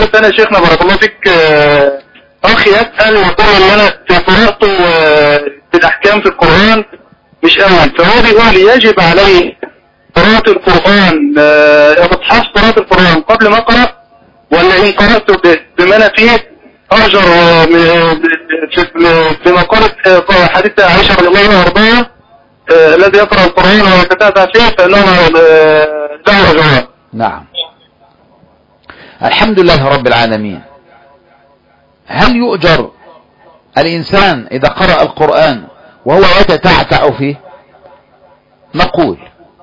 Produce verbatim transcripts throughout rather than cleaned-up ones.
السؤال الثاني يا شيخنا بارك الله فيك، اخي يسأل يقول ان انا قرأت في الاحكام في القرآن مش اول، فهو بيقول يجب عليه قراءة القرآن اصحاح قراءة القرآن قبل ما اقرأ، ولا ان قرأت بما انا فيه اجر في مقالة حديث عائشة رضي الله عنها وارضاها الذي يقرأ القرآن ويتتابع فيه فانه له اجران؟ نعم. الحمد لله رب العالمين. هل يؤجر الإنسان إذا قرأ القرآن وهو يتتعتع فيه؟ نقول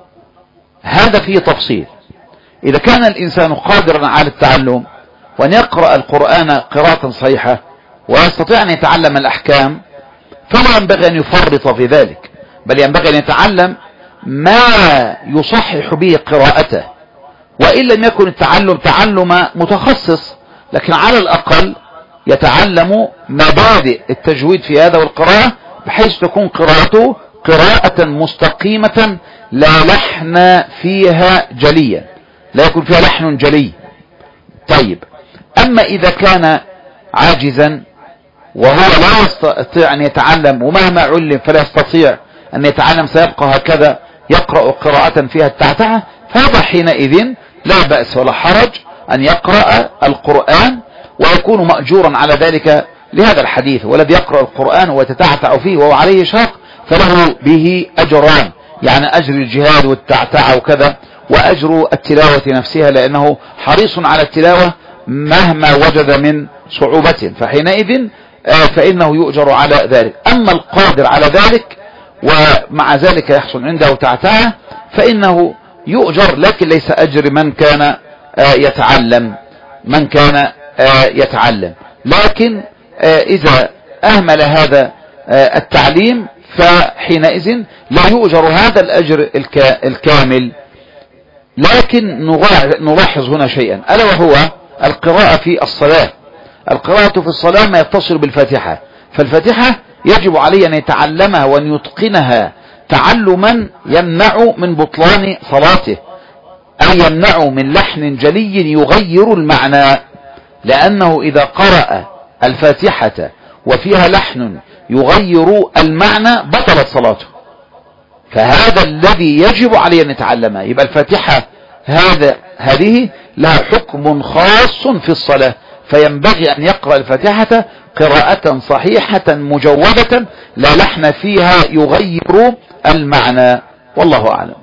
هذا فيه تفصيل. إذا كان الإنسان قادرا على التعلم وأن يقرأ القرآن قراءة صحيحة ويستطيع أن يتعلم الأحكام فلا ينبغي أن يفرط في ذلك، بل ينبغي أن يتعلم ما يصحح به قراءته، وإن لم يكن التعلم تعلم متخصص لكن على الأقل يتعلم مبادئ التجويد في هذا والقراءة بحيث تكون قراءته قراءة مستقيمة لا لحن فيها جليا، لا يكون فيها لحن جلي. طيب، أما إذا كان عاجزا وهو لا يستطيع أن يتعلم ومهما علم فلا يستطيع أن يتعلم سيبقى هكذا يقرأ قراءة فيها التعتعة، فهذا حينئذ لا بأس ولا حرج أن يقرأ القرآن ويكون مأجورا على ذلك لهذا الحديث: والذي يقرأ القرآن ويتتعتع فيه وهو عليه شاق فله به أجران، يعني أجر الجهاد والتعتع وكذا وأجر التلاوة نفسها، لأنه حريص على التلاوة مهما وجد من صعوبة، فحينئذ فإنه يؤجر على ذلك. أما القادر على ذلك ومع ذلك يحصل عنده تعتعة فإنه يؤجر، لكن ليس أجر من كان يتعلم من كان يتعلم لكن إذا أهمل هذا التعليم فحينئذ لا يؤجر هذا الأجر الكامل. لكن نلاحظ هنا شيئا ألا وهو القراءة في الصلاة. القراءة في الصلاة ما يتصل بالفاتحة، فالفاتحة يجب عليه أن يتعلمها وأن يتقنها تعلما يمنع من بطلان صلاته، أي يمنع من لحن جلي يغير المعنى، لأنه إذا قرأ الفاتحة وفيها لحن يغير المعنى بطلت صلاته، فهذا الذي يجب عليه أن يتعلمها. يبقى الفاتحة هذا هذه لها حكم خاص في الصلاة، فينبغي أن يقرأ الفاتحة قراءة صحيحة مجودة لا لحن فيها يغير المعنى، والله أعلم.